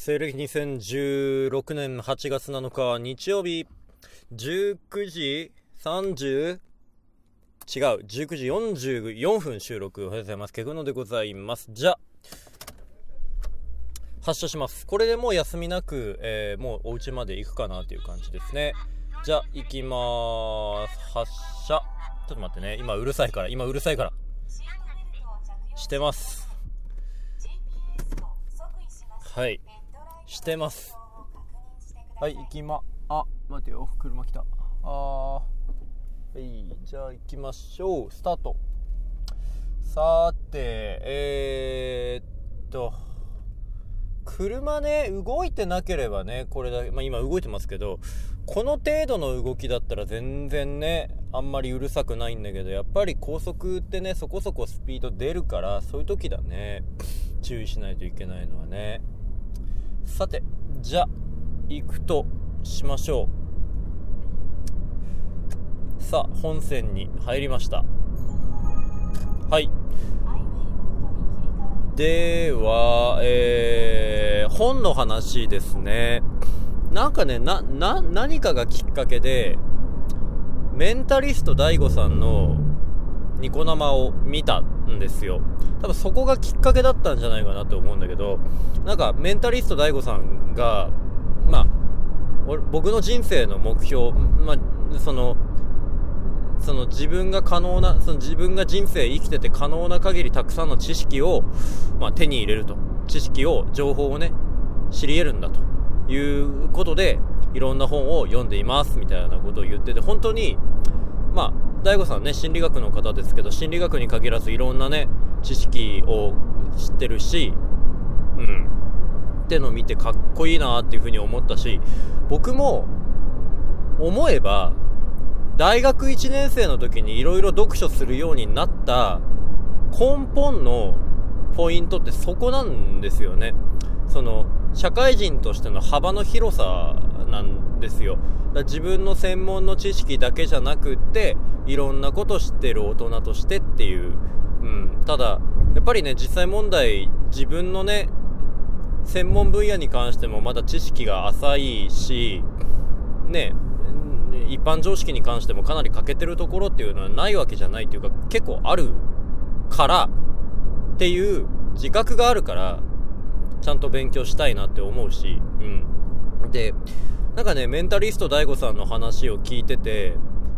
西暦2016年8月7日日曜日19時19時44分収録。おはようございます。ケグノでございます。じゃ発車します。これでもう休みなく、もうお家まで行くかなという感じですね。じゃ行きまーす。発車。ちょっと待ってね、今うるさいからしてます。はいしてます。はい行きま待てよ、車来た。はい、じゃあ行きましょう。スタート。さて車ね、動いてなければね、これだけ、今動いてますけど、この程度の動きだったら全然ね、あんまりうるさくないんだけど、やっぱり高速ってね、そこそこスピード出るから、そういう時だね、注意しないといけないのはね。さて、じゃあ行くとしましょう。さあ、本線に入りました。はい。では、本の話ですね。なんかね、何かがきっかけでメンタリスト DAIGO さんのニコ生を見たんですよ。多分そこがきっかけだったんじゃないかなと思うんだけど、なんかメンタリスト DAIGO さんが僕の人生の目標、その自分が可能な、自分が人生生きてて可能な限りたくさんの知識を、手に入れると、情報をね知り得るんだということで、いろんな本を読んでいますみたいなことを言ってて、本当にDAIGOさんね、心理学の方ですけど、心理学に限らずいろんなね知識を知ってるし、ってのを見てかっこいいなっていうふうに思ったし、僕も思えば大学1年生の時にいろいろ読書するようになった根本のポイントってそこなんですよね。その社会人としての幅の広さなんですよ。だ自分の専門の知識だけじゃなくって、いろんなこと知ってる大人としてっていう、ただやっぱりね、実際問題、自分のね専門分野に関してもまだ知識が浅いしね、一般常識に関してもかなり欠けてるところっていうのはないわけじゃないっていうか、結構あるからっていう自覚があるから、ちゃんと勉強したいなって思うし、でなんかね、メンタリスト DAIGO さんの話を聞いてて、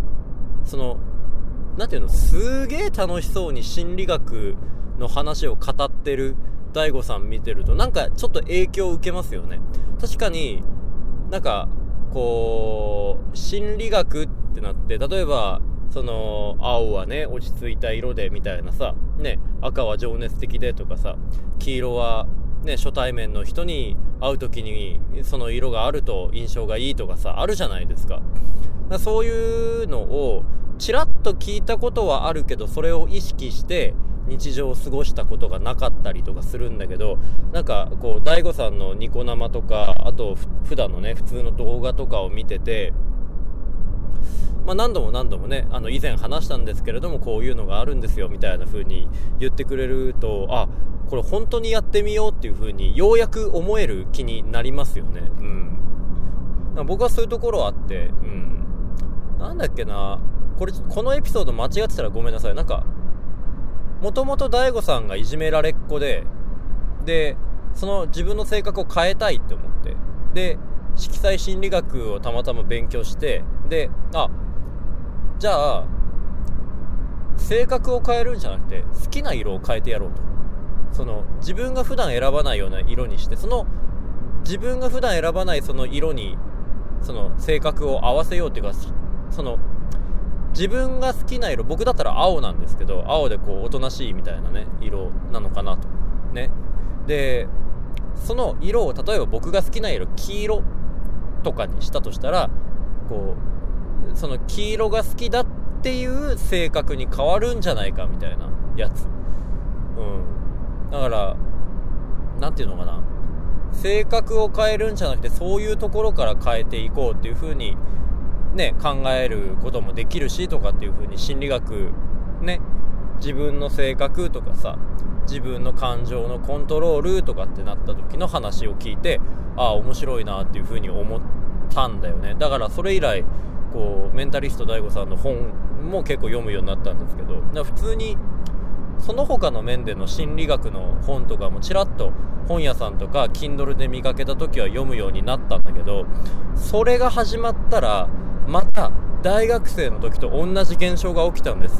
なんていうの、すげえ楽しそうに心理学の話を語ってる DAIGO さん見てると、なんかちょっと影響を受けますよね。確かになんかこう心理学ってなって、例えば青はね落ち着いた色でみたいなさね、赤は情熱的でとかさ、黄色はね初対面の人に会う時にその色があると印象がいいとかさ、あるじゃないですか。そういうのをちらっと聞いたことはあるけど、それを意識して日常を過ごしたことがなかったりとかするんだけど、なんかこう DAIGO さんのニコ生とか、あと普段のね普通の動画とかを見てて、何度もね、以前話したんですけれども、こういうのがあるんですよみたいな風に言ってくれると、これ本当にやってみようっていう風にようやく思える気になりますよね。僕はそういうところあって、なんだっけな、このエピソード間違ってたらごめんなさい。なんかもともと DAIGO さんがいじめられっ子で、その自分の性格を変えたいって思って、で色彩心理学をたまたま勉強して、でじゃあ性格を変えるんじゃなくて好きな色を変えてやろうと、自分が普段選ばないような色にして、自分が普段選ばないその色に性格を合わせようっていうか、自分が好きな色、僕だったら青なんですけど、青でこうおとなしいみたいなね色なのかなとね。でその色を、例えば僕が好きな色黄色とかにしたとしたら、こうその黄色が好きだっていう性格に変わるんじゃないかみたいなやつ。だからなんていうのかな、性格を変えるんじゃなくて、そういうところから変えていこうっていう風にね考えることもできるしとかっていう風に、心理学ね、自分の性格とかさ、 自分の感情のコントロールとかってなった時の話を聞いて、ああ面白いなっていう風に思ったんだよね。だからそれ以来こうメンタリスト DAIGO さんの本も結構読むようになったんですけど、だから普通にその他の面での心理学の本とかもちらっと本屋さんとか Kindle で見かけた時は読むようになったんだけど、それが始まったらまた大学生の時と同じ現象が起きたんです。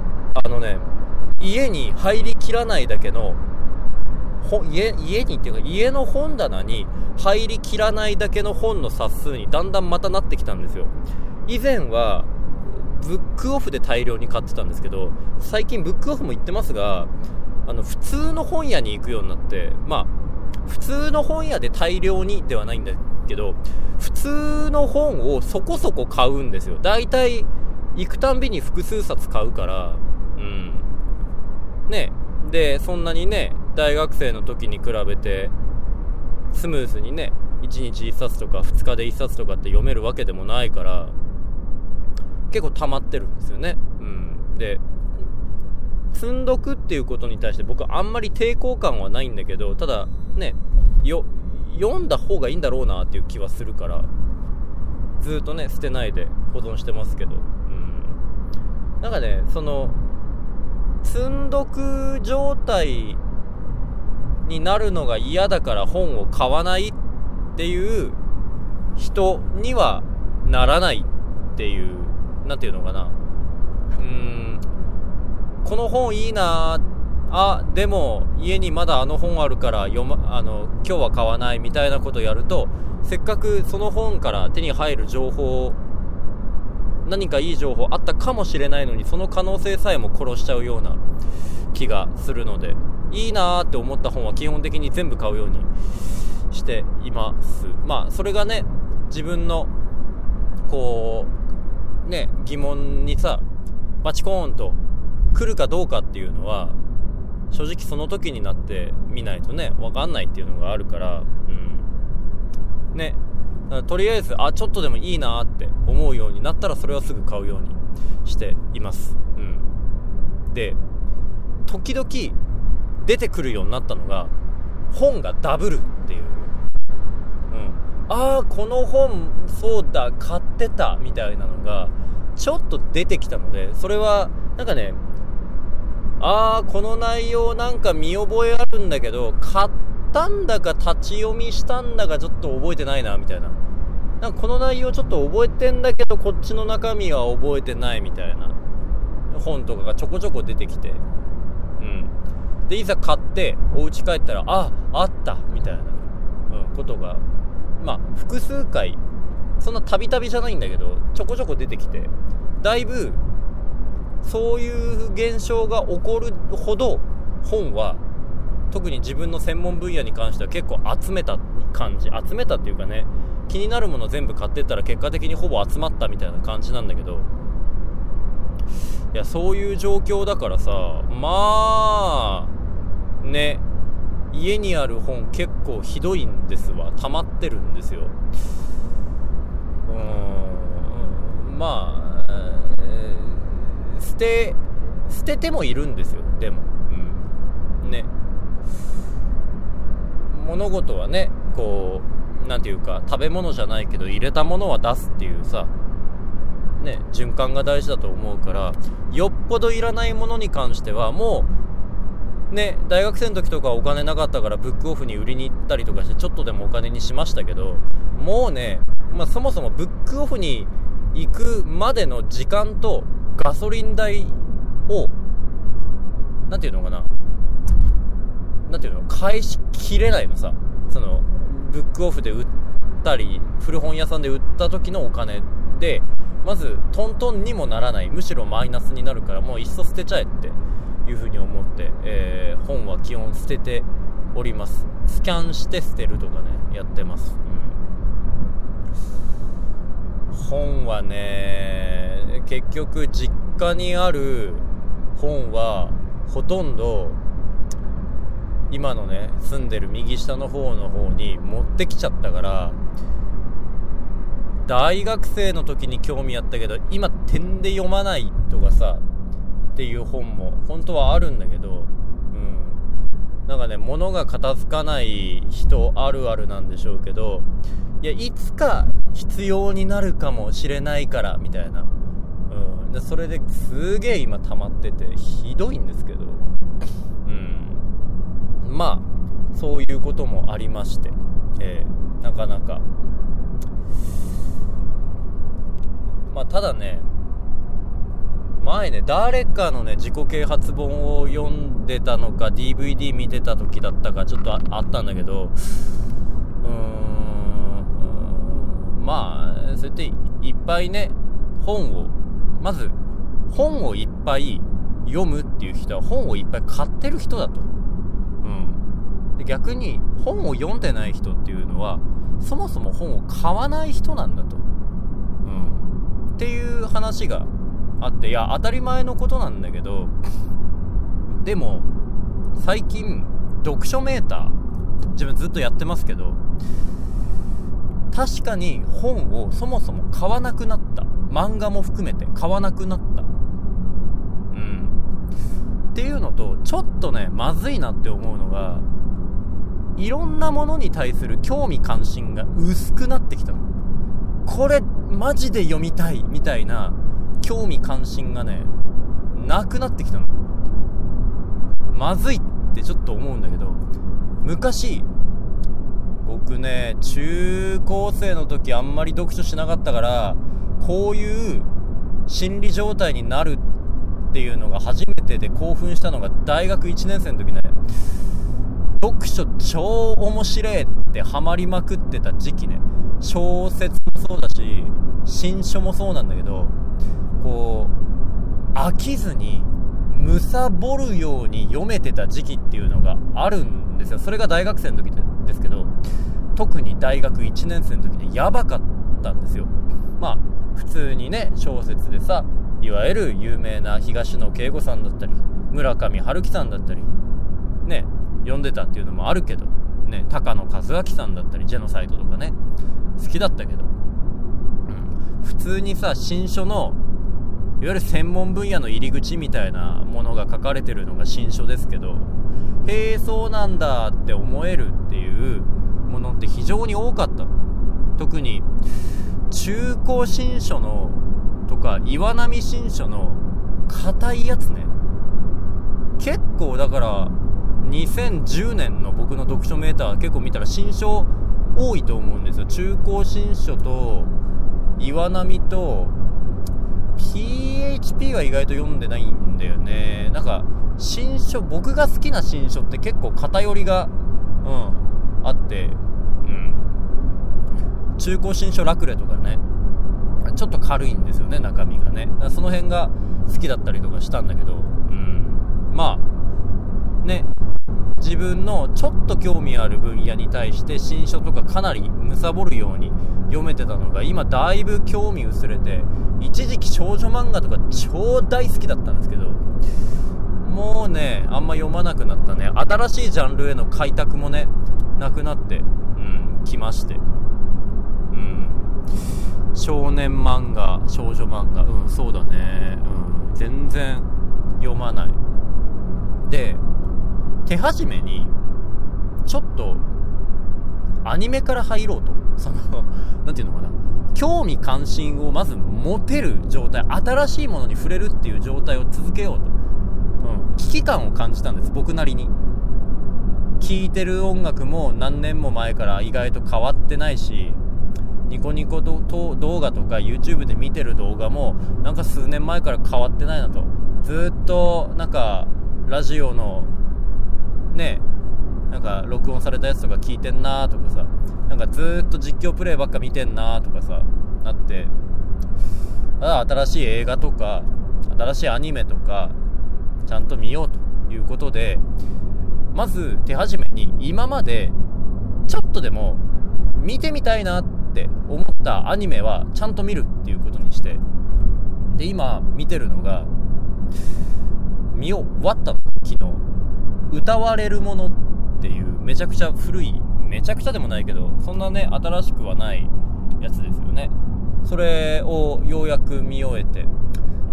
家に入りきらないだけの家にっていうか家の本棚に入りきらないだけの本の冊数にだんだんまたなってきたんですよ。以前はブックオフで大量に買ってたんですけど、最近ブックオフも行ってますが、普通の本屋に行くようになって、普通の本屋で大量にではないんだけど、普通の本をそこそこ買うんですよ。だいたい行くたんびに複数冊買うから、ね、でそんなにね大学生の時に比べてスムーズにね1日1冊とか2日で1冊とかって読めるわけでもないから、結構溜まってるんですよね。で積んどくっていうことに対して僕はあんまり抵抗感はないんだけど、ただね読んだ方がいいんだろうなっていう気はするから、ずっとね捨てないで保存してますけど、なんかねその積んどく状態になるのが嫌だから本を買わないっていう人にはならないっていう、なんていうのかな、この本いいなあ、でも家にまだあの本あるから今日は買わないみたいなことをやると、せっかくその本から手に入る情報、何かいい情報あったかもしれないのに、その可能性さえも殺しちゃうような気がするので、いいなーって思った本は基本的に全部買うようにしています。それがね自分のこうね疑問にさバチコーンと来るかどうかっていうのは正直その時になってみないとね分かんないっていうのがあるから、ね、とりあえずちょっとでもいいなって思うようになったらそれはすぐ買うようにしています。で時々出てくるようになったのが本がダブルっていう、この本そうだ買ってたみたいなのがちょっと出てきたので、それはなんかねこの内容なんか見覚えあるんだけど買ったんだか立ち読みしたんだかちょっと覚えてないなみたいな、なんかこの内容ちょっと覚えてんだけどこっちの中身は覚えてないみたいな本とかがちょこちょこ出てきて、でいざ買ってお家帰ったらあったみたいな、ことが複数回、そんなたびたびじゃないんだけどちょこちょこ出てきて、だいぶそういう現象が起こるほど本は特に自分の専門分野に関しては結構集めたっていうかね、気になるもの全部買ってったら結果的にほぼ集まったみたいな感じなんだけど、いやそういう状況だからさ、ね家にある本結構ひどいんですわ。溜まってるんですよ。捨ててもいるんですよ。でも、ね、物事はねこうなんていうか食べ物じゃないけど入れたものは出すっていうさね循環が大事だと思うから、よっぽどいらないものに関してはもうね、大学生の時とかお金なかったからブックオフに売りに行ったりとかしてちょっとでもお金にしましたけど、もうね、そもそもブックオフに行くまでの時間とガソリン代を返しきれないのさ。そのブックオフで売ったり古本屋さんで売った時のお金でまずトントンにもならない、むしろマイナスになるから、もういっそ捨てちゃえっていう風に思って、本は基本捨てております。スキャンして捨てるとかねやってます。本はね結局実家にある本はほとんど今のね住んでる右下の方に持ってきちゃったから、大学生の時に興味あったけど今点で読まないとかさっていう本も本当はあるんだけど、 なんかね、物が片付かない人あるあるなんでしょうけど、いや、いつか必要になるかもしれないからみたいな、でそれですげえ今溜まっててひどいんですけど、まあそういうこともありまして、なかなか、まあただね、前ね、誰かのね自己啓発本を読んでたのか DVD 見てた時だったかちょっと あったんだけど、まあそうやっていっぱいね、まず本をいっぱい読むっていう人は本をいっぱい買ってる人だと、で逆に本を読んでない人っていうのはそもそも本を買わない人なんだと、っていう話があって、いや当たり前のことなんだけど、でも最近読書メーター自分ずっとやってますけど、確かに本をそもそも買わなくなった、漫画も含めて買わなくなった、っていうのと、ちょっとねまずいなって思うのが、いろんなものに対する興味関心が薄くなってきたの。これマジで読みたいみたいな興味関心がねなくなってきたの。まずいってちょっと思うんだけど、昔僕ね中高生の時あんまり読書しなかったから、こういう心理状態になるっていうのが初めてで興奮したのが大学1年生の時ね、読書超面白いってハマりまくってた時期ね。小説もそうだし新書もそうなんだけど、こう飽きずに貪るように読めてた時期っていうのがあるんですよ。それが大学生の時ですけど、特に大学1年生の時ねやばかったんですよ。まあ普通にね小説でさ、いわゆる有名な東野圭吾さんだったり村上春樹さんだったりね読んでたっていうのもあるけどね、高野和明さんだったりジェノサイドとかね好きだったけど、普通にさ新書のいわゆる専門分野の入り口みたいなものが書かれてるのが新書ですけど、へえそうなんだって思えるっていうものって非常に多かったの。特に中高新書のとか岩波新書の硬いやつね、結構だから2010年の僕の読書メーター結構見たら新書多いと思うんですよ。中高新書と岩波と PHP は意外と読んでないんだよね。なんか新書、僕が好きな新書って結構偏りがあって、中高新書ラクレとかねちょっと軽いんですよね、中身がね。だからその辺が好きだったりとかしたんだけど、まあね、自分のちょっと興味ある分野に対して新書とかかなり貪るように読めてたのが今だいぶ興味薄れて、一時期少女漫画とか超大好きだったんですけど、もうねあんま読まなくなったね。新しいジャンルへの開拓もねなくなってきまして、少年漫画少女漫画そうだね、全然読まないで、手始めにちょっとアニメから入ろうと、なんていうのかな、興味関心をまず持てる状態、新しいものに触れるっていう状態を続けようと、危機感を感じたんです、僕なりに。聴いてる音楽も何年も前から意外と変わってないし、ニコニコ動画とか YouTube で見てる動画もなんか数年前から変わってないなと。ずっとなんかラジオのね、なんか録音されたやつとか聞いてんなとかさ、なんかずっと実況プレイばっか見てんなとかさなって、新しい映画とか新しいアニメとかちゃんと見ようということで、まず手始めに今までちょっとでも見てみたいなって思ったアニメはちゃんと見るっていうことにして、で今見てるのが、見終わったの昨日、歌われるものっていうめちゃくちゃ古い、めちゃくちゃでもないけどそんなね新しくはないやつですよね。それをようやく見終えて、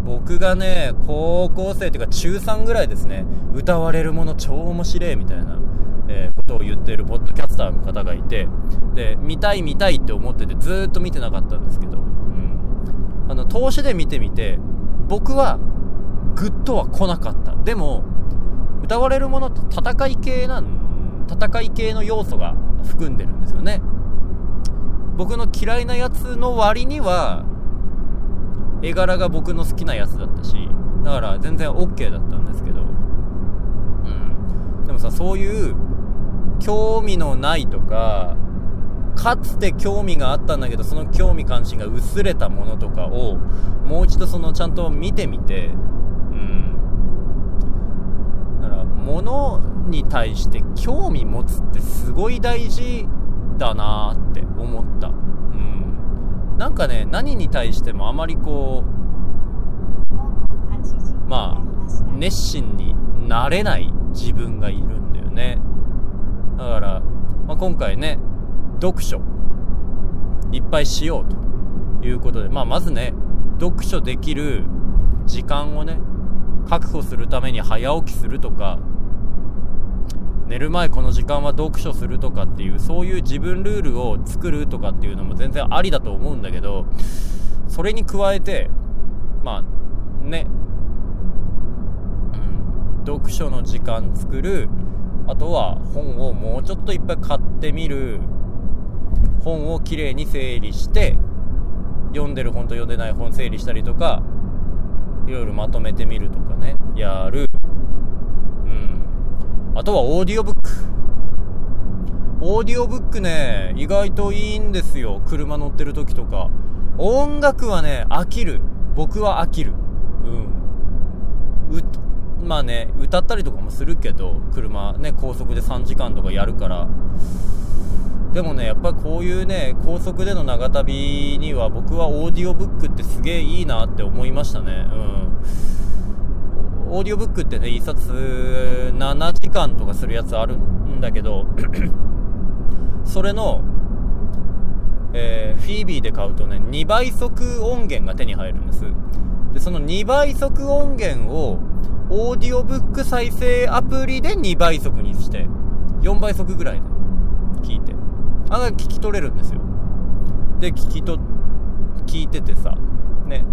僕がね高校生というか中3ぐらいですね、歌われるもの超面白いみたいな、ことを言っているポッドキャスターの方がいて、で見たいって思っててずーっと見てなかったんですけど、投資で見てみて僕はグッとは来なかった。でも歌われるものって戦い系の要素が含んでるんですよね。僕の嫌いなやつの割には絵柄が僕の好きなやつだったし、だから全然 OK だったんですけど、でもさ、そういう興味のないとか、かつて興味があったんだけどその興味関心が薄れたものとかをもう一度ちゃんと見てみて、だから物に対して興味持つってすごい大事だなーって思った。なんかね、何に対してもあまり熱心になれない自分がいるんだよね。だから、今回ね読書いっぱいしようということで、まずね読書できる時間をね確保するために早起きするとか、寝る前この時間は読書するとかっていう、そういう自分ルールを作るとかっていうのも全然ありだと思うんだけど、それに加えて読書の時間作る、あとは本をもうちょっといっぱい買ってみる、本をきれいに整理して読んでる本と読んでない本整理したりとか、いろいろまとめてみるとかね、やる。あとはオーディオブックね、意外といいんですよ。車乗ってる時とか。音楽はね僕は飽きる。歌ったりとかもするけど、車ね高速で3時間とかやるから。でもね、やっぱりこういうね高速での長旅には僕はオーディオブックってすげえいいなって思いましたね。オーディオブックってね一冊7時間とかするやつあるんだけどそれの、フィービーで買うとね2倍速音源が手に入るんです。でその2倍速音源をオーディオブック再生アプリで2倍速にして4倍速ぐらいで聞いて聞き取れるんですよ。で聞いててさね、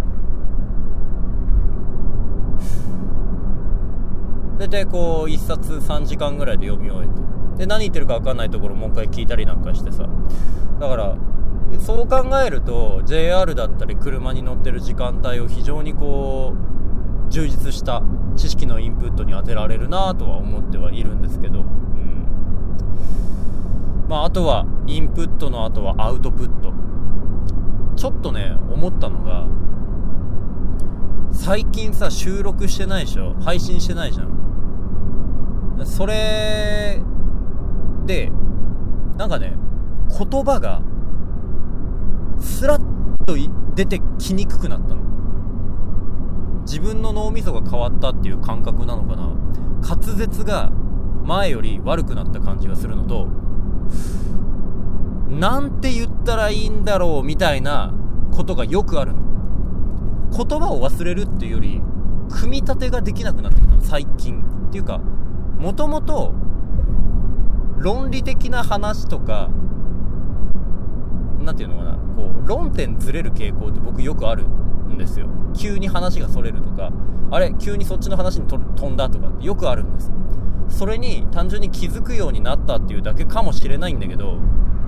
大体1冊3時間ぐらいで読み終えて、で何言ってるか分かんないところもう一回聞いたりなんかしてさ、だからそう考えると JR だったり車に乗ってる時間帯を非常に充実した知識のインプットに当てられるなとは思ってはいるんですけど、あとはインプットの後はアウトプット。ちょっとね思ったのが、最近さ収録してないでしょ、配信してないじゃん。それでなんかね言葉がスラッと出てきにくくなったの。自分の脳みそが変わったっていう感覚なのかな。滑舌が前より悪くなった感じがするのと、なんて言ったらいいんだろうみたいなことがよくあるの。言葉を忘れるっていうより組み立てができなくなってきたの最近。っていうかもともと論理的な話とかなんていうのかな、論点ずれる傾向って僕よくあるんですよ。急に話がそれるとか、あれ急にそっちの話に飛んだとかよくあるんです。それに単純に気づくようになったっていうだけかもしれないんだけど、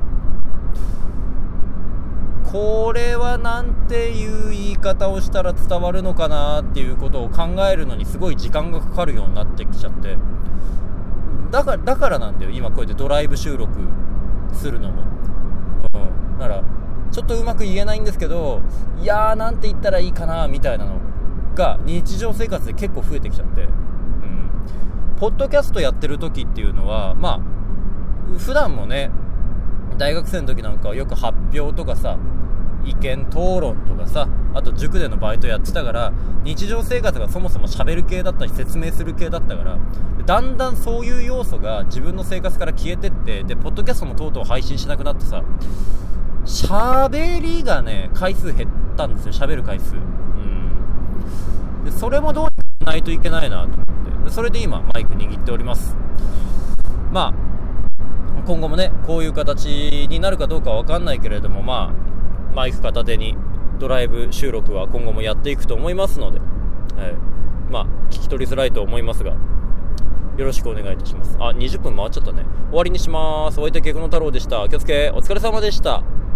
これはなんていう言い方をしたら伝わるのかなっていうことを考えるのにすごい時間がかかるようになってきちゃって、だからなんだよ今こうやってドライブ収録するのも。だからちょっとうまく言えないんですけど、いやーなんて言ったらいいかなみたいなのが日常生活で結構増えてきちゃって、ポッドキャストやってる時っていうのは普段もね大学生の時なんかはよく発表とかさ意見討論とかさ、あと塾でのバイトやってたから、日常生活がそもそも喋る系だったり説明する系だったから、だんだんそういう要素が自分の生活から消えてって、でポッドキャストもとうとう配信しなくなってさ、喋りがね回数減ったんですよ、喋る回数。 でそれもどうにかしないといけないなと思って、でそれで今マイク握っております。まあ今後もねこういう形になるかどうかは分かんないけれども、まあマイク片手にドライブ収録は今後もやっていくと思いますので、まあ聞き取りづらいと思いますがよろしくお願いいたします。20分回っちゃったね。終わりにします。お相手ゲクノ太郎でした。気をつけ。お疲れ様でした。